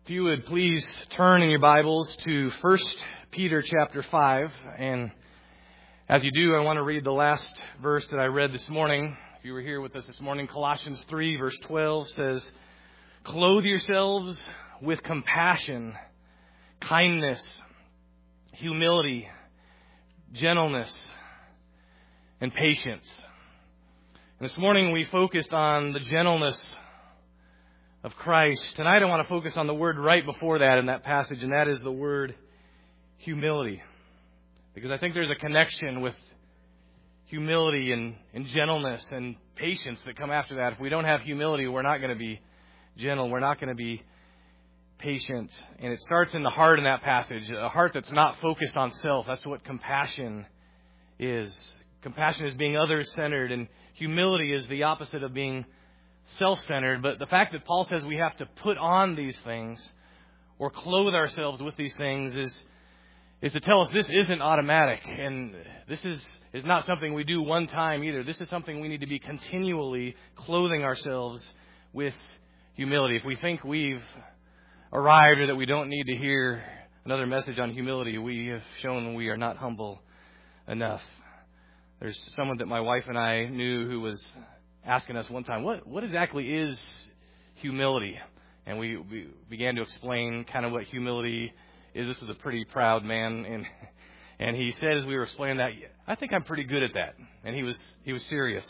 If you would please turn in your Bibles to 1 Peter chapter 5. And as you do, I want to read the last verse that I read this morning. If you were here with us this morning, Colossians 3 verse 12 says, "Clothe yourselves with compassion, kindness, humility, gentleness, and patience." And this morning we focused on the gentleness of Christ. Tonight I want to focus on the word right before that in that passage, and that is the word humility. Because I think there's a connection with humility and gentleness and patience that come after that. If we don't have humility, we're not going to be gentle. We're not going to be patient. And it starts in the heart in that passage, a heart that's not focused on self. That's what compassion is. Compassion is being others-centered, and humility is the opposite of being self-centered. But the fact that Paul says we have to put on these things or clothe ourselves with these things is to tell us this isn't automatic, and this is not something we do one time either. This is something we need to be continually clothing ourselves with humility. If we think we've arrived or that we don't need to hear another message on humility, we have shown we are not humble enough. There's someone that my wife and I knew who was asking us one time, what exactly is humility? And we began to explain kind of what humility is. This was a pretty proud man, and he said as we were explaining that, "I think I'm pretty good at that." And he was serious,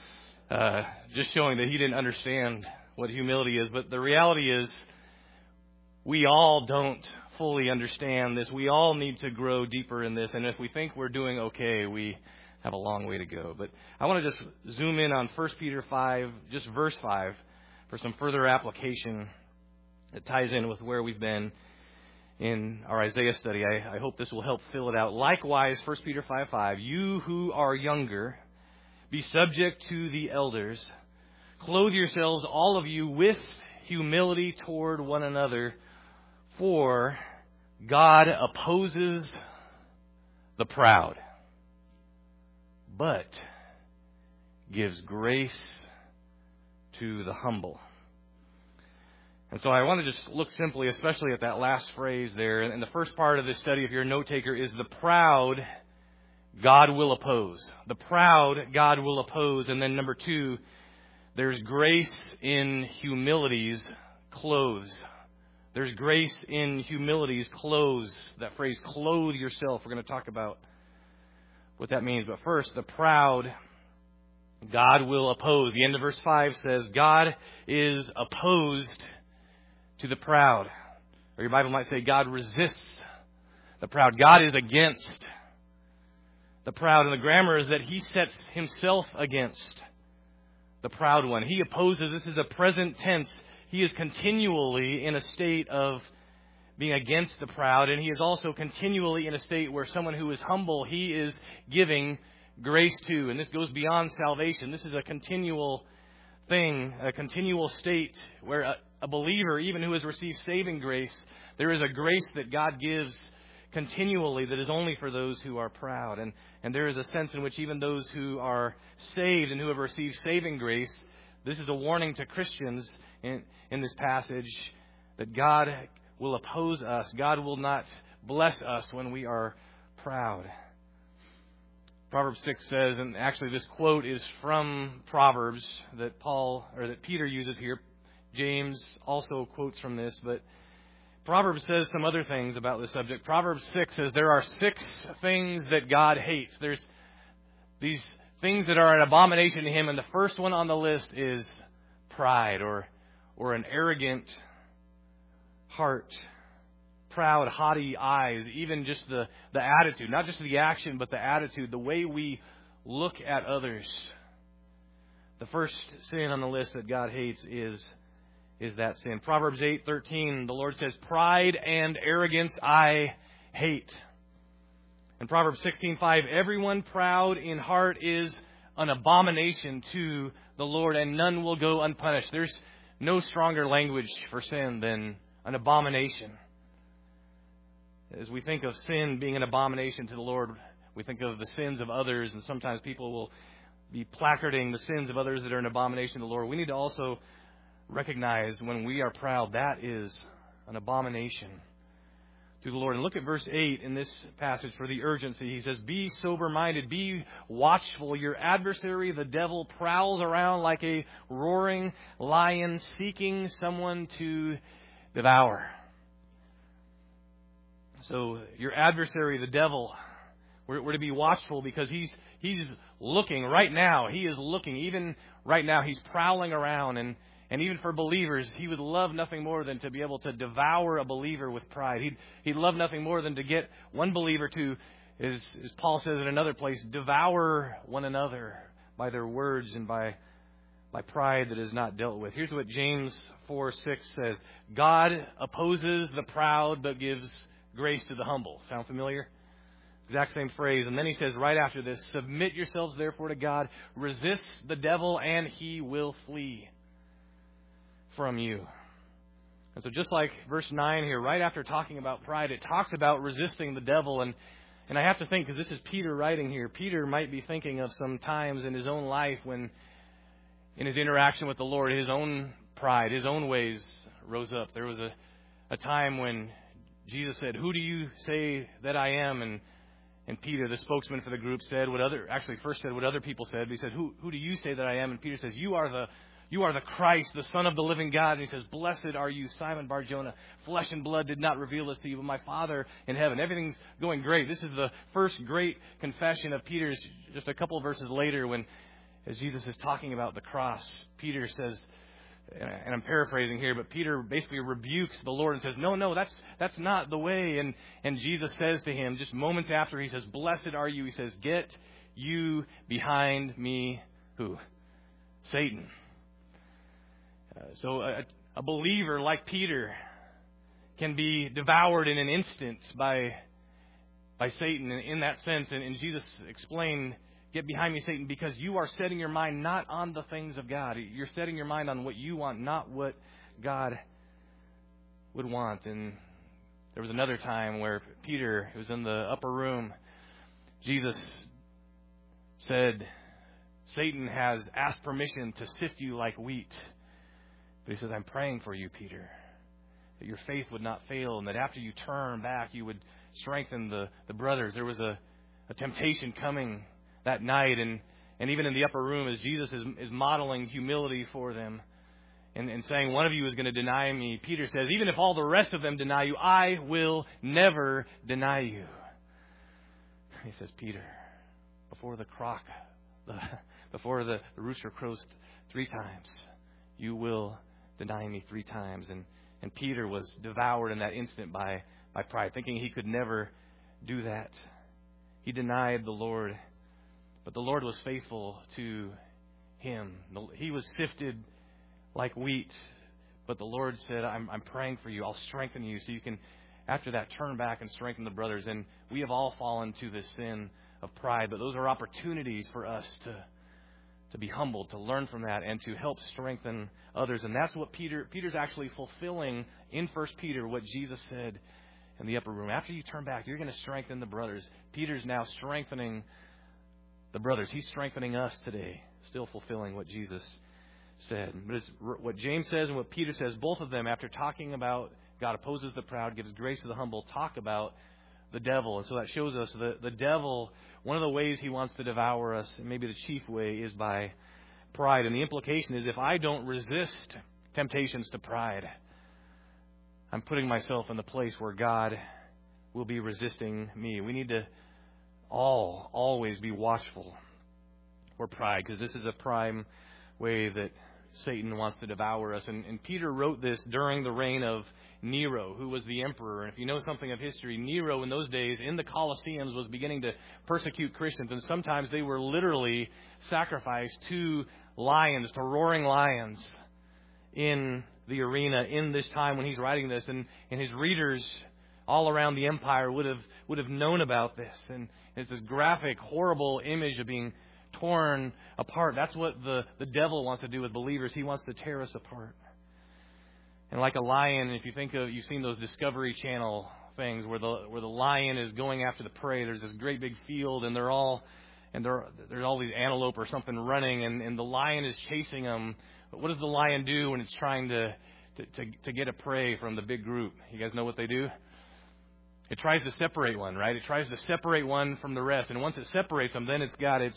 just showing that he didn't understand what humility is. But the reality is, we all don't fully understand this. We all need to grow deeper in this. And if we think we're doing okay, we have a long way to go. But I want to just zoom in on 1 Peter 5, just verse 5, for some further application that ties in with where we've been in our Isaiah study. I hope this will help fill it out. "Likewise," 1 Peter 5:5, "you who are younger, be subject to the elders. Clothe yourselves, all of you, with humility toward one another, for God opposes the proud, but gives grace to the humble." And so I want to just look simply, especially at that last phrase there. And the first part of this study, if you're a note taker, is the proud God will oppose. The proud God will oppose. And then number 2, there's grace in humility's clothes. There's grace in humility's clothes. That phrase, clothe yourself, we're going to talk about what that means. But first, the proud God will oppose. The end of verse 5 says, God is opposed to the proud. Or your Bible might say, God resists the proud. God is against the proud. And the grammar is that He sets Himself against the proud one. He opposes. This is a present tense. He is continually in a state of being against the proud, and He is also continually in a state where someone who is humble, He is giving grace to. And this goes beyond salvation. This is a continual thing, a continual state where a believer, even who has received saving grace, there is a grace that God gives continually that is only for those who are proud. And there is a sense in which even those who are saved and who have received saving grace, this is a warning to Christians in this passage that God will oppose us. God will not bless us when we are proud. Proverbs 6 says, and actually this quote is from Proverbs that Peter uses here. James also quotes from this, but Proverbs says some other things about this subject. Proverbs 6 says there are 6 things that God hates. There's these things that are an abomination to Him, and the first one on the list is pride or an arrogant heart, proud, haughty eyes, even just the attitude, not just the action, but the attitude, the way we look at others. The first sin on the list that God hates is that sin. Proverbs 8:13, the Lord says, "Pride and arrogance I hate." And Proverbs 16:5, "Everyone proud in heart is an abomination to the Lord, and none will go unpunished." There's no stronger language for sin than an abomination. As we think of sin being an abomination to the Lord, we think of the sins of others, and sometimes people will be placarding the sins of others that are an abomination to the Lord. We need to also recognize when we are proud, that is an abomination to the Lord. And look at verse 8 in this passage for the urgency. He says, be sober-minded, be watchful. Your adversary, the devil, prowls around like a roaring lion seeking someone to devour. So your adversary, the devil, we're to be watchful because he's looking right now. He is looking. Even right now, he's prowling around. And even for believers, he would love nothing more than to be able to devour a believer with pride. He'd love nothing more than to get one believer to, as Paul says in another place, devour one another by their words and by pride that is not dealt with. Here's what James 4:6 says. God opposes the proud but gives grace to the humble. Sound familiar? Exact same phrase. And then he says right after this, submit yourselves therefore to God. Resist the devil and he will flee from you. And so just like verse 9 here, right after talking about pride, it talks about resisting the devil. And I have to think, because this is Peter writing here, Peter might be thinking of some times in his own life when, in his interaction with the Lord, his own pride, his own ways rose up. There was a time when Jesus said, who do you say that I am? And Peter, the spokesman for the group, said first said what other people said. But he said, who do you say that I am? And Peter says, You are the Christ, the Son of the living God. And he says, blessed are you, Simon Bar-Jonah. Flesh and blood did not reveal this to you, but my Father in heaven. Everything's going great. This is the first great confession of Peter's just a couple of verses later when, as Jesus is talking about the cross, Peter says, and I'm paraphrasing here, but Peter basically rebukes the Lord and says, no, that's not the way. And Jesus says to him, just moments after, he says, blessed are you. He says, get you behind me, who? Satan. So a believer like Peter can be devoured in an instant by Satan in that sense. And Jesus explained, get behind me, Satan, because you are setting your mind not on the things of God. You're setting your mind on what you want, not what God would want. And there was another time where Peter was in the upper room. Jesus said, Satan has asked permission to sift you like wheat. But he says, I'm praying for you, Peter, that your faith would not fail and that after you turn back, you would strengthen the brothers. There was a temptation coming that night, and even in the upper room as Jesus is modeling humility for them and saying, one of you is going to deny me. Peter says, even if all the rest of them deny you, I will never deny you. He says, Peter, before the rooster crows 3 times, you will deny me 3 times. And Peter was devoured in that instant by pride, thinking he could never do that. He denied the Lord, but the Lord was faithful to him. He was sifted like wheat, but the Lord said, I'm praying for you. I'll strengthen you so you can, after that, turn back and strengthen the brothers. And we have all fallen to this sin of pride, but those are opportunities for us to be humbled, to learn from that, and to help strengthen others. And that's what Peter's actually fulfilling in 1 Peter, what Jesus said in the upper room. After you turn back, you're going to strengthen the brothers. Peter's now strengthening the brothers. He's strengthening us today, still fulfilling what Jesus said. But it's what James says and what Peter says, both of them, after talking about God opposes the proud, gives grace to the humble, talk about the devil. And so that shows us the devil, one of the ways he wants to devour us, and maybe the chief way, is by pride. And the implication is if I don't resist temptations to pride, I'm putting myself in the place where God will be resisting me. We need to always be watchful for pride, because this is a prime way that Satan wants to devour us. And Peter wrote this during the reign of Nero, who was the emperor. And if you know something of history, Nero in those days in the Colosseums was beginning to persecute Christians. And sometimes they were literally sacrificed to lions, to roaring lions in the arena in this time when he's writing this. And his readers all around the empire would have known about this. And it's this graphic, horrible image of being torn apart. That's what the devil wants to do with believers. He wants to tear us apart. And like a lion, if you think of, you've seen those Discovery Channel things where the lion is going after the prey. There's this great big field, and there's all these antelope or something running, and the lion is chasing them. But what does the lion do when it's trying to to get a prey from the big group. You guys know what they do? It tries to separate one, right? It tries to separate one from the rest. And once it separates them, then it's got its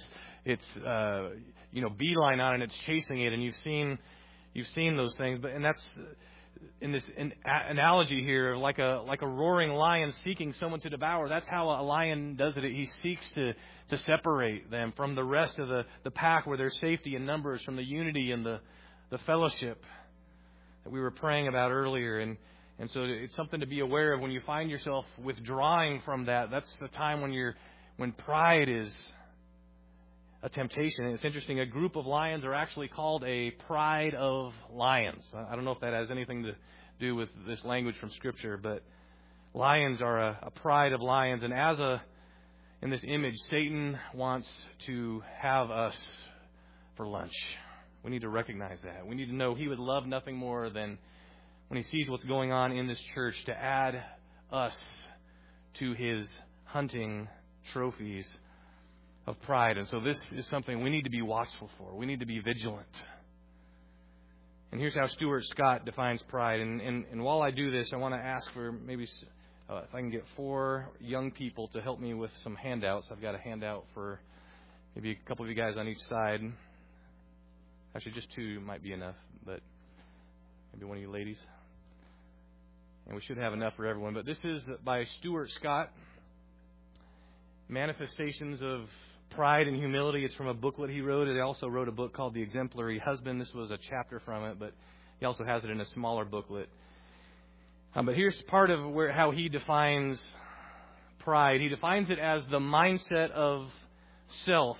beeline on it, and it's chasing it. And you've seen those things. And that's in this analogy here, like a roaring lion seeking someone to devour. That's how a lion does it. He seeks to separate them from the rest of the pack, where there's safety in numbers, from the unity and the fellowship that we were praying about earlier. And so it's something to be aware of when you find yourself withdrawing from that. That's the time when pride is a temptation. And it's interesting, a group of lions are actually called a pride of lions. I don't know if that has anything to do with this language from Scripture, but lions are a pride of lions. And in this image, Satan wants to have us for lunch. We need to recognize that. We need to know he would love nothing more than, when he sees what's going on in this church, to add us to his hunting trophies of pride. And so this is something we need to be watchful for. We need to be vigilant. And here's how Stuart Scott defines pride. And while I do this, I want to ask for maybe if I can get 4 young people to help me with some handouts. I've got a handout for maybe a couple of you guys on each side. Actually, just 2 might be enough, but maybe one of you ladies. And we should have enough for everyone. But this is by Stuart Scott, Manifestations of Pride and Humility. It's from a booklet he wrote. He also wrote a book called The Exemplary Husband. This was a chapter from it, but he also has it in a smaller booklet. But here's part of how he defines pride. He defines it as the mindset of self,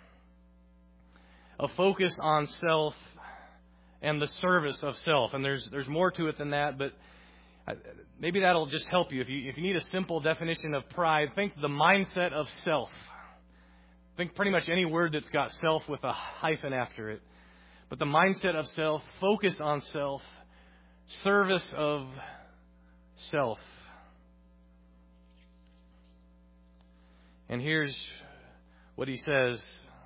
a focus on self and the service of self. And there's more to it than that, but maybe that'll just help you. If you need a simple definition of pride, think the mindset of self. Think pretty much any word that's got self with a hyphen after it. But the mindset of self, focus on self, service of self. And here's what he says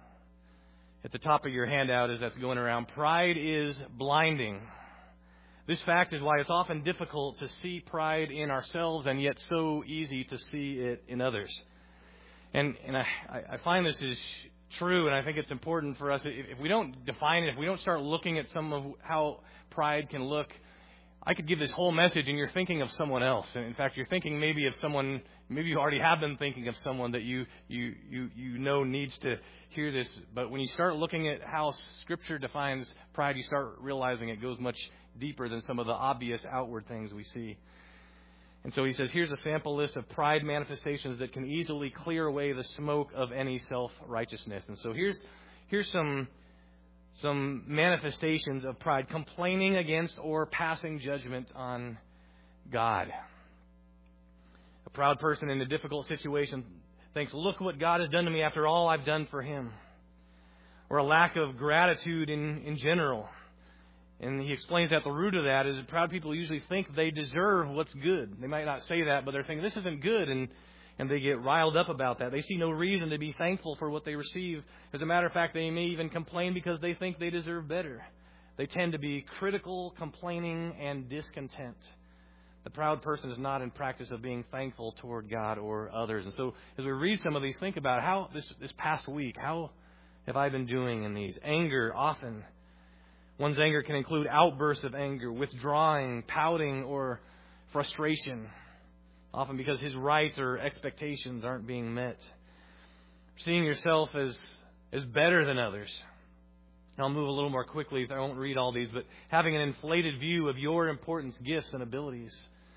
at the top of your handout as that's going around. Pride is blinding. This fact is why it's often difficult to see pride in ourselves, and yet so easy to see it in others. And I find this is true, and I think it's important for us. If we don't define it, if we don't start looking at some of how pride can look, I could give this whole message and you're thinking of someone else. And in fact, you're thinking maybe of someone, maybe you already have been thinking of someone that you know needs to hear this. But when you start looking at how Scripture defines pride, you start realizing it goes much deeper than some of the obvious outward things we see. And so he says, here's a sample list of pride manifestations that can easily clear away the smoke of any self-righteousness. And so here's some manifestations of pride: complaining against or passing judgment on God. A proud person in a difficult situation thinks, look what God has done to me after all I've done for him. Or a lack of gratitude in general. And he explains that the root of that is that proud people usually think they deserve what's good. They might not say that, but they're thinking, this isn't good, and they get riled up about that. They see no reason to be thankful for what they receive. As a matter of fact, they may even complain because they think they deserve better. They tend to be critical, complaining, and discontent. The proud person is not in practice of being thankful toward God or others. And so as we read some of these, think about how this past week, how have I been doing in these? Anger, often. One's anger can include outbursts of anger, withdrawing, pouting, or frustration, often because his rights or expectations aren't being met. Seeing yourself as better than others. I'll move a little more quickly. I won't read all these, but having an inflated view of your importance, gifts, and abilities.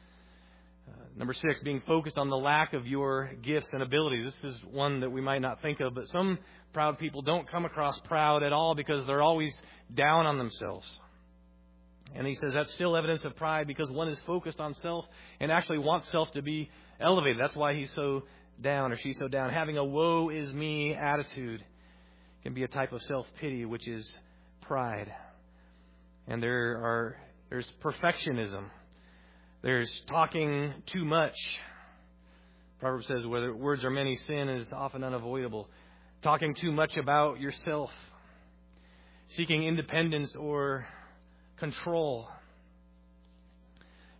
Number 6, being focused on the lack of your gifts and abilities. This is one that we might not think of, but some proud people don't come across proud at all because they're always down on themselves. And he says that's still evidence of pride because one is focused on self and actually wants self to be elevated. That's why he's so down or she's so down. Having a woe is me attitude can be a type of self-pity, which is pride. And there's perfectionism. There's talking too much. Proverbs says, whether words are many, sin is often unavoidable. Talking too much about yourself. Seeking independence or control.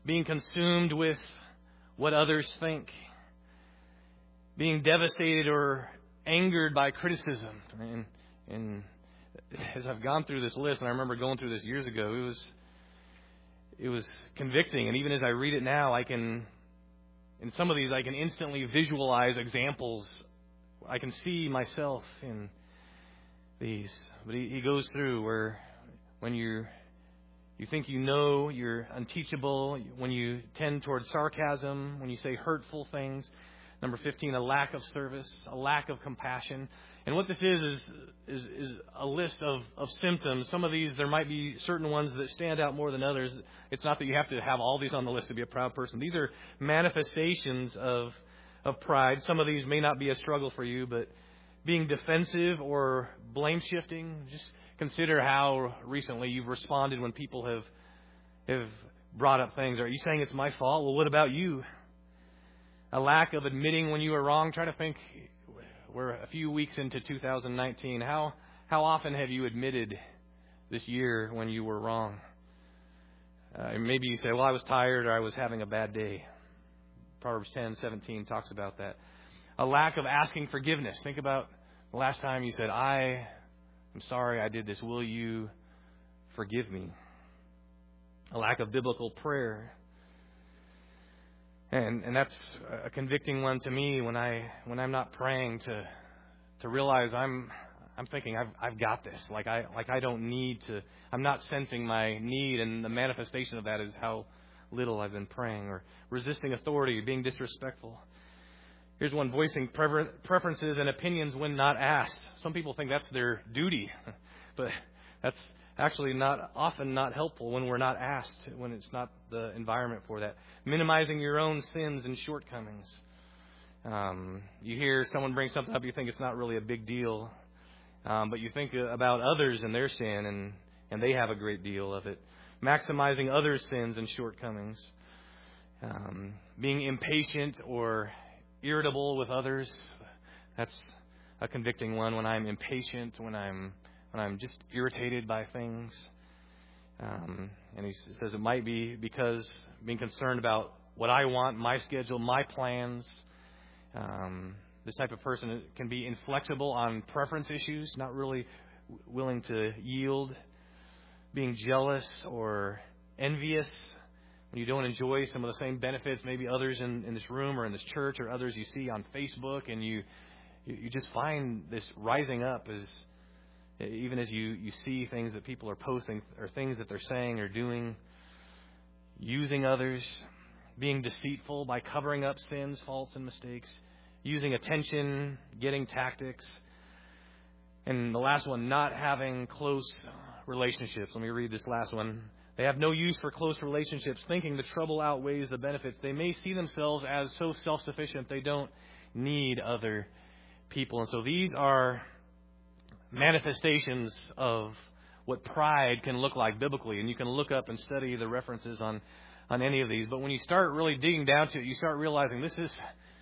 being consumed with what others think, being devastated or angered by criticism. And as I've gone through this list, and I remember going through this years ago, it was convicting. And even as I read it now, in some of these, I can instantly visualize examples. I can see myself in these. But he goes through where when you think you know, you're unteachable, when you tend towards sarcasm, when you say hurtful things. Number 15, a lack of service, a lack of compassion. And what this is a list of symptoms. Some of these, there might be certain ones that stand out more than others. It's not that you have to have all these on the list to be a proud person. These are manifestations of pride. Some of these may not be a struggle for you, but being defensive or blame shifting. Just consider how recently you've responded when people have brought up things. Are you saying it's my fault? Well, what about you? A lack of admitting when you were wrong. Try to think, we're a few weeks into 2019. How often have you admitted this year when you were wrong? Maybe you say, well, I was tired or I was having a bad day. Proverbs 10:17 talks about that. A lack of asking forgiveness. Think about the last time you said, I'm sorry I did this. Will you forgive me? A lack of biblical prayer. And that's a convicting one to me when I'm not praying to realize I'm thinking I've got this. Like I don't need to. I'm not sensing my need, and the manifestation of that is how little I've been praying. Or resisting authority, being disrespectful. Here's one: voicing preferences and opinions when not asked. Some people think that's their duty, but that's actually often not helpful when we're not asked, when it's not the environment for that. Minimizing your own sins and shortcomings. You hear someone bring something up, you think it's not really a big deal, but you think about others and their sin, and they have a great deal of it. Maximizing others' sins and shortcomings. Being impatient or irritable with others. That's a convicting one. When I'm impatient, when I'm just irritated by things. And he says it might be because being concerned about what I want, my schedule, my plans. This type of person can be inflexible on preference issues, not really willing to yield. Being jealous or envious when you don't enjoy some of the same benefits maybe others in this room or in this church or others you see on Facebook, and you just find this rising up as even as you see things that people are posting or things that they're saying or doing, using others, being deceitful by covering up sins, faults, and mistakes, using attention, getting tactics. And the last one, not having close relationships. Let me read this last one. They have no use for close relationships, thinking the trouble outweighs the benefits. They may see themselves as so self-sufficient they don't need other people. And so these are manifestations of what pride can look like biblically. And you can look up and study the references on any of these. But when you start really digging down to it, you start realizing this is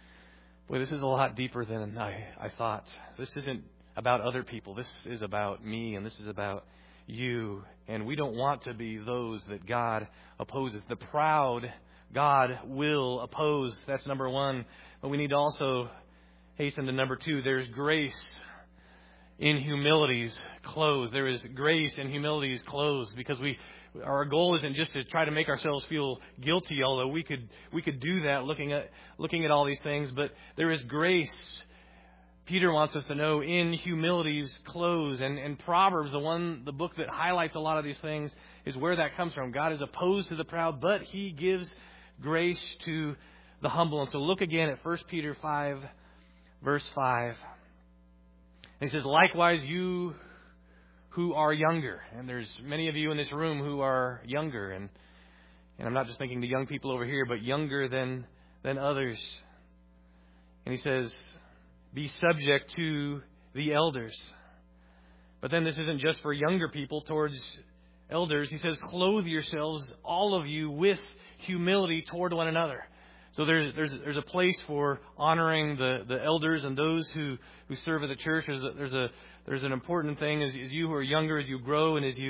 a lot deeper than I thought. This isn't about other people. This is about me, and this is about you. And we don't want to be those that God opposes. The proud God will oppose. That's number one. But we need to also hasten to number two. There's grace in humility's clothes. There is grace in humility's clothes, because our goal isn't just to try to make ourselves feel guilty, although we could do that looking at all these things, but there is grace. Peter wants us to know in humility's clothes, and Proverbs, the book that highlights a lot of these things, is where that comes from. God is opposed to the proud, but He gives grace to the humble. And so look again at 1 Peter 5, verse 5. And he says, likewise, you who are younger, and there's many of you in this room who are younger, and I'm not just thinking the young people over here, but younger than others. And he says, be subject to the elders. But then this isn't just for younger people towards elders. He says, clothe yourselves, all of you, with humility toward one another. So there's a place for honoring the elders and those who serve at the church. There's an important thing as you who are younger, as you grow and as you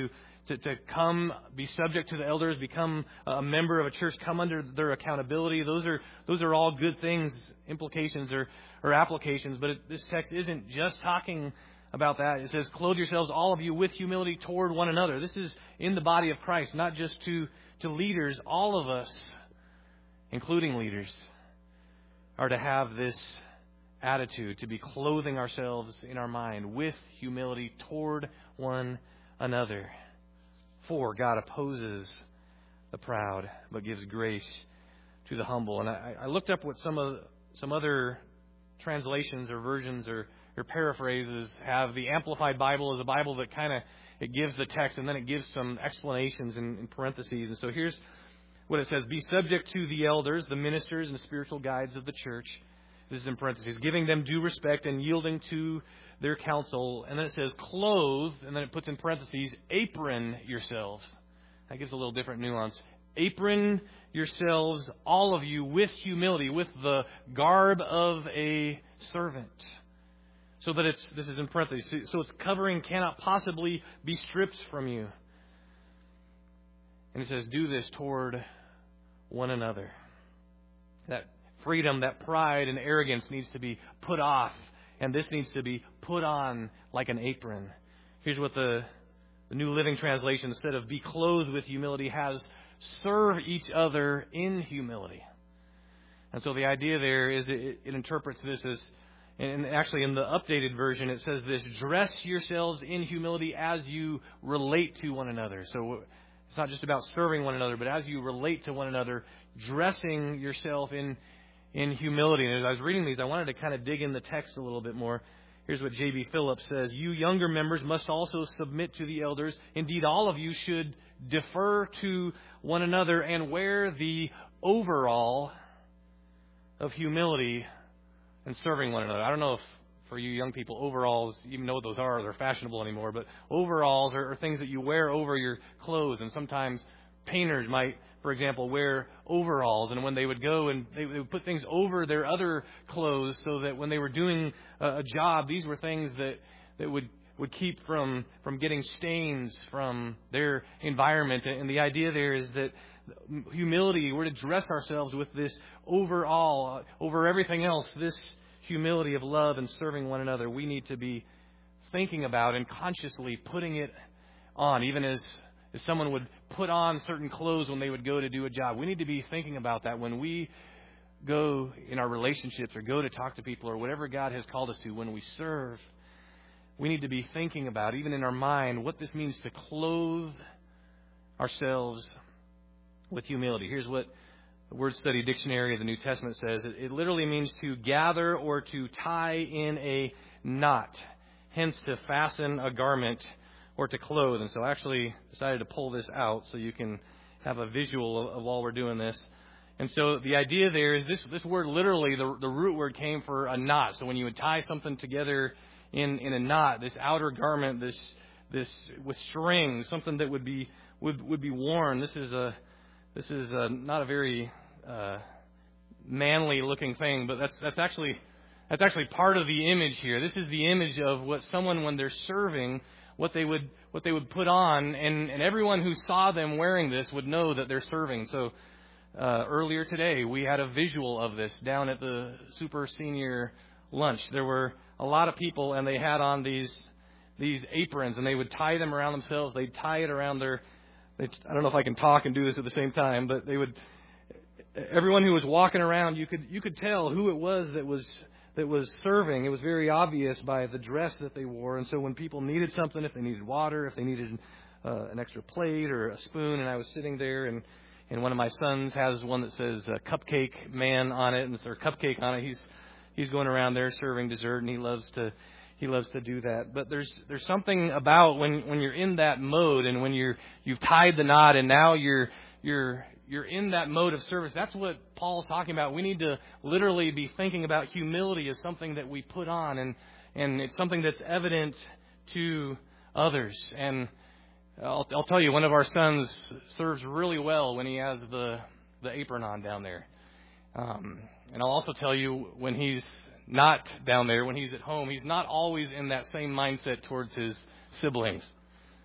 to come be subject to the elders, become a member of a church, come under their accountability. Those are all good things, implications or applications. But this text isn't just talking about that. It says, clothe yourselves, all of you, with humility toward one another. This is in the body of Christ, not just to leaders. All of us, including leaders, are to have this attitude, to be clothing ourselves in our mind with humility toward one another. For God opposes the proud, but gives grace to the humble. And I looked up what some other translations or versions or paraphrases have. The Amplified Bible is a Bible that it gives the text and then it gives some explanations in parentheses. And so here's what it says: be subject to the elders, the ministers and spiritual guides of the church. This is in parentheses. Giving them due respect and yielding to their counsel. And then it says clothe, and then it puts in parentheses, apron yourselves. That gives a little different nuance. Apron yourselves, all of you, with humility, with the garb of a servant. So that this is in parentheses, so its covering cannot possibly be stripped from you. And it says, do this toward one another. That freedom, that pride and arrogance needs to be put off. And this needs to be put on like an apron. Here's what the New Living Translation, instead of be clothed with humility, has serve each other in humility. And so the idea there is it interprets this as, and actually in the updated version it says this: dress yourselves in humility as you relate to one another. So it's not just about serving one another, but as you relate to one another, dressing yourself in humility. And as I was reading these, I wanted to kind of dig in the text a little bit more. Here's what J.B. Phillips says: you younger members must also submit to the elders. Indeed, all of you should defer to one another and wear the overall of humility and serving one another. I don't know if for you young people, overalls, even know what those are, they're fashionable anymore, but overalls are things that you wear over your clothes. And sometimes painters might, for example, wear overalls, and when they would go and they would put things over their other clothes so that when they were doing a job, these were things that would keep from getting stains from their environment. And the idea there is that humility, we're to dress ourselves with this overall, over everything else, this humility of love and serving one another. We need to be thinking about and consciously putting it on, even as someone would put on certain clothes when they would go to do a job. We need to be thinking about that when we go in our relationships or go to talk to people or whatever God has called us to. When we serve, we need to be thinking about, even in our mind, what this means to clothe ourselves with humility. Here's what the Word Study Dictionary of the New Testament says. It literally means to gather or to tie in a knot, hence to fasten a garment or to clothe. And so I actually decided to pull this out so you can have a visual of while we're doing this. And so the idea there is this word literally, the root word came for a knot. So when you would tie something together in a knot, this outer garment, this with strings, something that would be worn. This is not a very manly looking thing, but that's actually part of the image here. This is the image of what someone, when they're serving, what they would put on, and everyone who saw them wearing this would know that they're serving. So earlier today we had a visual of this down at the super senior lunch. There were a lot of people, and they had on these aprons, and they would tie them around themselves. They'd tie it around I don't know if I can talk and do this at the same time, but everyone who was walking around, you could tell who it was that was serving. It was very obvious by the dress that they wore. And so when people needed something, if they needed water, if they needed an extra plate or a spoon, and I was sitting there, and one of my sons has one that says Cupcake Man on it, or Cupcake on it. He's going around there serving dessert, and he loves to do that. But there's something about when you're in that mode, and when you've tied the knot, and now you're in that mode of service. That's what Paul's talking about. We need to literally be thinking about humility as something that we put on, and it's something that's evident to others. And I'll tell you, one of our sons serves really well when he has the apron on down there. And I'll also tell you, when he's not down there, when he's at home, he's not always in that same mindset towards his siblings.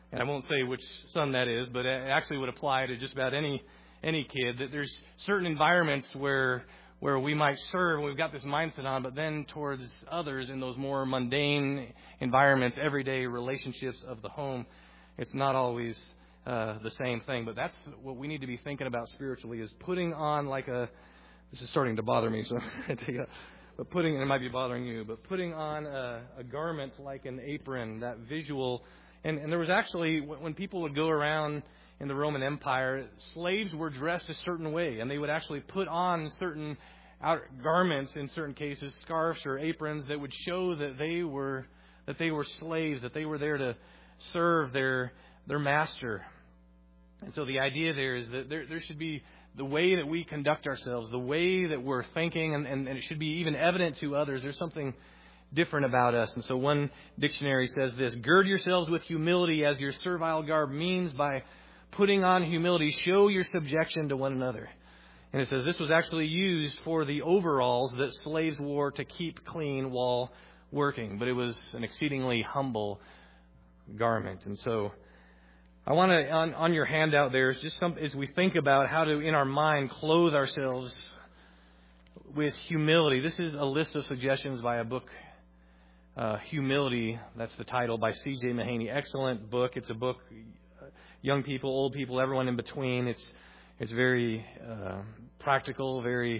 and I won't say which son that is, but it actually would apply to just about any kid, that there's certain environments where we might serve, and we've got this mindset on, but then towards others in those more mundane environments, everyday relationships of the home, it's not always the same thing. But that's what we need to be thinking about spiritually, is putting on this is starting to bother me, so I'm going to take it. But and it might be bothering you, but putting on a garment like an apron, that visual. And there was actually, when people would go around in the Roman Empire, slaves were dressed a certain way, and they would actually put on certain garments, in certain cases, scarves or aprons, that would show that they were slaves, that they were there to serve their master. And so the idea there is that there should be the way that we conduct ourselves, the way that we're thinking, and it should be even evident to others. There's something different about us. And so one dictionary says this: gird yourselves with humility as your servile garb, means by putting on humility, show your subjection to one another. And it says this was actually used for the overalls that slaves wore to keep clean while working. But it was an exceedingly humble garment. And so I want to, on your handout there, is just as we think about how to, in our mind, clothe ourselves with humility. This is a list of suggestions by a book, Humility, that's the title, by C.J. Mahaney. Excellent book. It's a book, young people, old people, everyone in between. It's very practical, very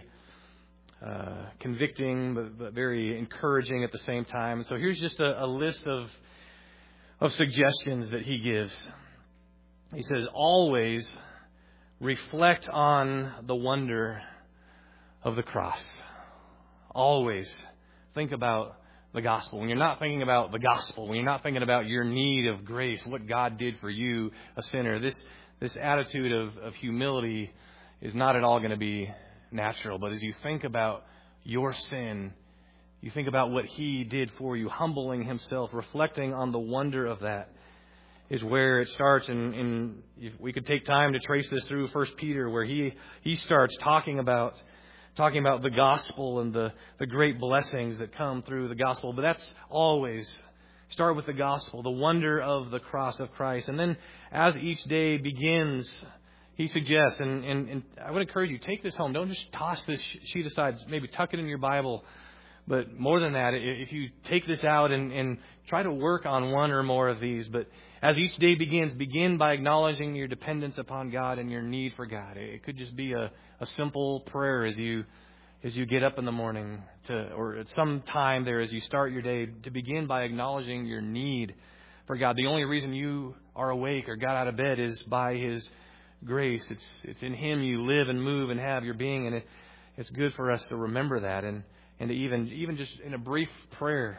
convicting, but very encouraging at the same time. So here's just a list of suggestions that he gives. He says, always reflect on the wonder of the cross. Always think about the gospel. When you're not thinking about the gospel, when you're not thinking about your need of grace, what God did for you, a sinner, this attitude of humility is not at all going to be natural. But as you think about your sin, you think about what He did for you, humbling Himself, reflecting on the wonder of that, is where it starts. And if we could take time to trace this through 1 Peter, where he starts talking about the gospel and the great blessings that come through the gospel. But that's always start with the gospel, the wonder of the cross of Christ. And then as each day begins, he suggests, and I would encourage you, take this home. Don't just toss this sheet aside. Maybe tuck it in your Bible. But more than that, if you take this out and try to work on one or more of these. But as each day begins, begin by acknowledging your dependence upon God and your need for God. It could just be a simple prayer as you get up in the morning, or at some time there as you start your day, to begin by acknowledging your need for God. The only reason you are awake or got out of bed is by His grace. It's in Him you live and move and have your being, and it's good for us to remember that and to even just in a brief prayer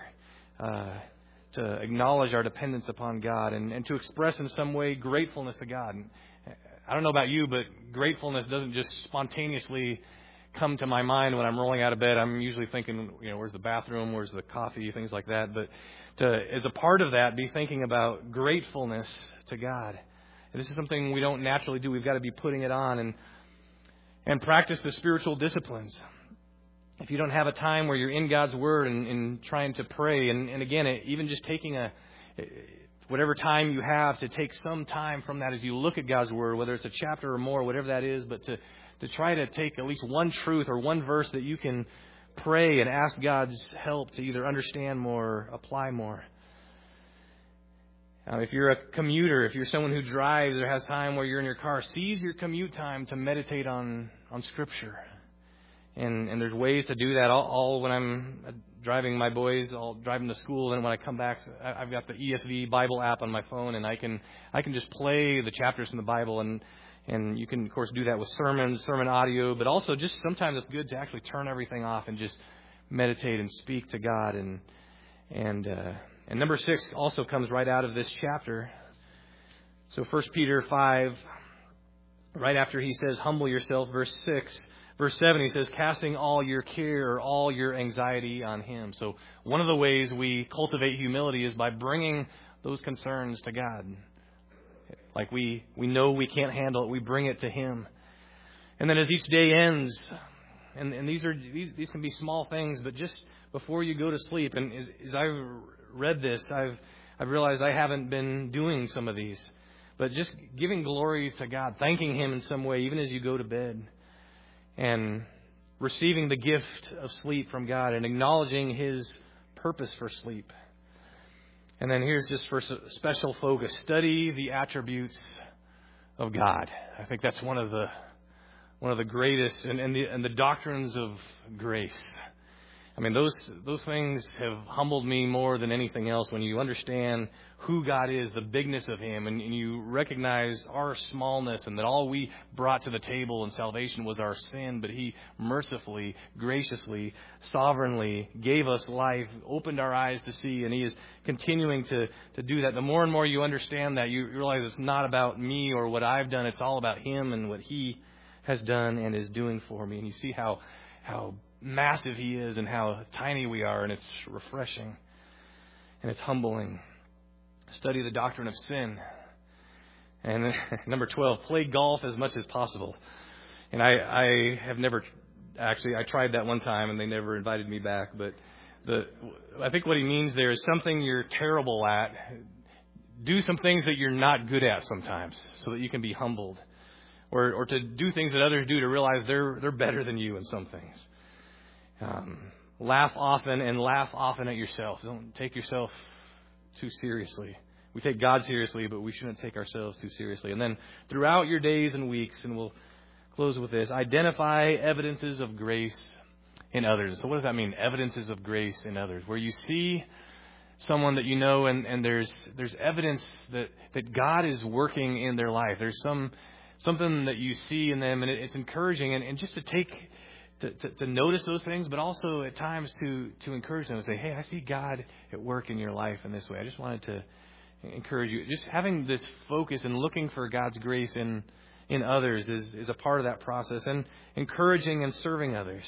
to acknowledge our dependence upon God and to express in some way gratefulness to God. And I don't know about you, but gratefulness doesn't just spontaneously come to my mind when I'm rolling out of bed. I'm usually thinking, where's the bathroom, where's the coffee, things like that. But as a part of that, be thinking about gratefulness to God. And this is something we don't naturally do. We've got to be putting it on and practice the spiritual disciplines. If you don't have a time where you're in God's Word and trying to pray, and again, even just taking whatever time you have to take some time from that as you look at God's Word, whether it's a chapter or more, whatever that is, but to try to take at least one truth or one verse that you can pray and ask God's help to either understand more or apply more. If you're a commuter, if you're someone who drives or has time where you're in your car, seize your commute time to meditate on Scripture. And there's ways to do that. All when I'm driving my boys, I'll drive them to school, and when I come back, I've got the ESV Bible app on my phone, and I can just play the chapters from the Bible, and you can of course do that with sermon audio, but also just sometimes it's good to actually turn everything off and just meditate and speak to God. And number 6 also comes right out of this chapter. So 1 Peter 5, right after he says, humble yourself, verse 6. Verse 7, he says, casting all your care or all your anxiety on Him. So one of the ways we cultivate humility is by bringing those concerns to God. Like we know we can't handle it, we bring it to Him. And then as each day ends, and these can be small things, but just before you go to sleep, and as I've read this, I've realized I haven't been doing some of these. But just giving glory to God, thanking Him in some way, even as you go to bed, and receiving the gift of sleep from God and acknowledging His purpose for sleep. And then here's just for special focus, study the attributes of God. I think that's one of the greatest and the doctrines of grace. I mean, those things have humbled me more than anything else. When you understand who God is, the bigness of Him, and you recognize our smallness and that all we brought to the table in salvation was our sin, but He mercifully, graciously, sovereignly gave us life, opened our eyes to see, and He is continuing to do that. The more and more you understand that, you realize it's not about me or what I've done. It's all about Him and what He has done and is doing for me. And you see how massive He is and how tiny we are, and it's refreshing and it's humbling. Study the doctrine of sin. And number 12, play golf as much as possible. And I have never, actually, I tried that one time and they never invited me back. But I think what he means there is something you're terrible at. Do some things that you're not good at sometimes so that you can be humbled. Or to do things that others do to realize they're better than you in some things. Laugh often and laugh often at yourself. Don't take yourself too seriously. We take God seriously, but we shouldn't take ourselves too seriously. And then throughout your days and weeks, and we'll close with this, identify evidences of grace in others. So what does that mean? Evidences of grace in others. Where you see someone that you know and there's evidence that God is working in their life. There's something that you see in them, and it's encouraging, and just to take to notice those things, but also at times to encourage them and say, hey, I see God at work in your life in this way. I just wanted to encourage you. Just having this focus and looking for God's grace in others is a part of that process, and encouraging and serving others.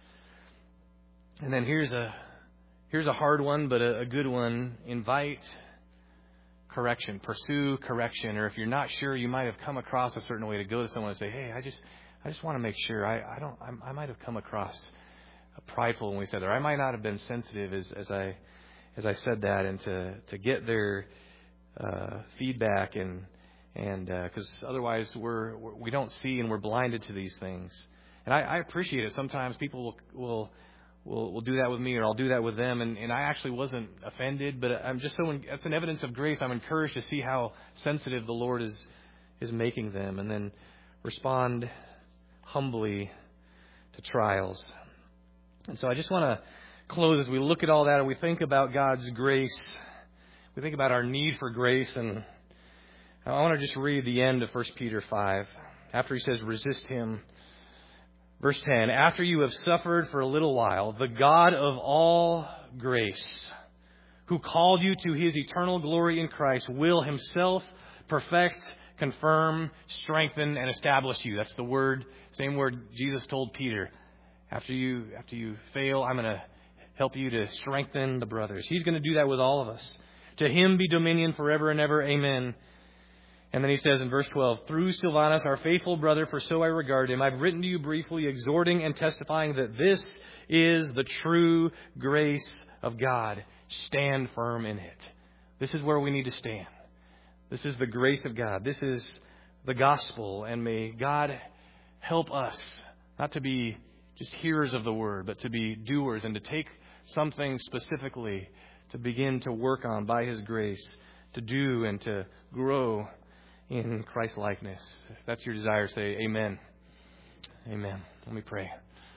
And then here's a hard one, but a good one. Invite correction. Pursue correction. Or if you're not sure, you might have come across a certain way to go to someone and say, hey, I just want to make sure. I might have come across prideful when we said that. Or I might not have been sensitive as I said that, and to get their feedback and because otherwise we don't see, and we're blinded to these things. And I appreciate it. Sometimes people will do that with me, or I'll do that with them, and I actually wasn't offended, but I'm just that's an evidence of grace. I'm encouraged to see how sensitive the Lord is making them, and then respond humbly to trials. And so I just want to close as we look at all that and we think about God's grace. We think about our need for grace, and I want to just read the end of 1 Peter 5. After he says, resist him. Verse 10, after you have suffered for a little while, the God of all grace, who called you to His eternal glory in Christ, will Himself perfect, confirm, strengthen, and establish you. That's the same word Jesus told Peter. After you fail, I'm going to help you to strengthen the brothers. He's going to do that with all of us. To Him be dominion forever and ever. Amen. And then he says in verse 12, through Silvanus, our faithful brother, for so I regard him, I've written to you briefly, exhorting and testifying that this is the true grace of God. Stand firm in it. This is where we need to stand. This is the grace of God. This is the gospel. And may God help us not to be just hearers of the word, but to be doers, and to take something specifically to begin to work on by His grace, to do and to grow in Christ likeness. If that's your desire, say amen. Amen. Let me pray.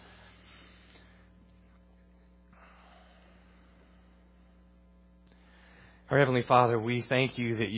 Our Heavenly Father, we thank you that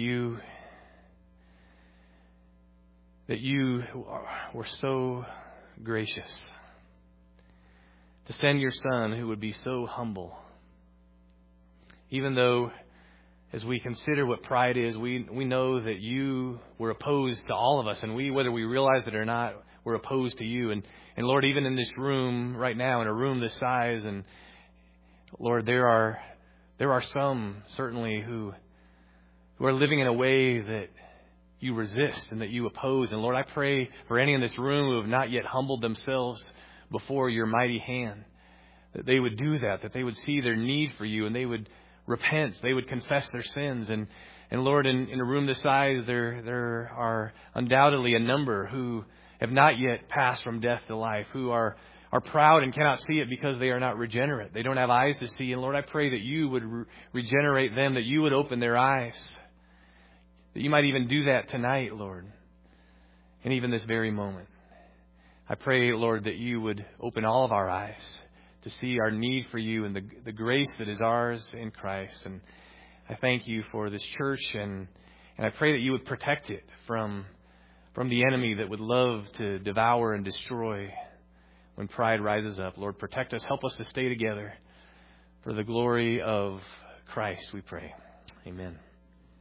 you were so gracious to send your Son, who would be so humble. Even though, as we consider what pride is, we know that you were opposed to all of us, and whether we realize it or not, we're opposed to you. And Lord, even in this room right now, in a room this size, and Lord, there are some certainly who are living in a way that you resist and that you oppose. And Lord, I pray for any in this room who have not yet humbled themselves before your mighty hand, that they would do that they would see their need for you, and they would repent. They would confess their sins. And Lord, in a room this size, there are undoubtedly a number who have not yet passed from death to life, who are proud and cannot see it because they are not regenerate. They don't have eyes to see. And Lord, I pray that you would regenerate them, that you would open their eyes, that you might even do that tonight, Lord, and even this very moment. I pray, Lord, that you would open all of our eyes to see our need for you and the grace that is ours in Christ. And I thank you for this church, and I pray that you would protect it from the enemy that would love to devour and destroy when pride rises up. Lord, protect us. Help us to stay together for the glory of Christ, we pray. Amen.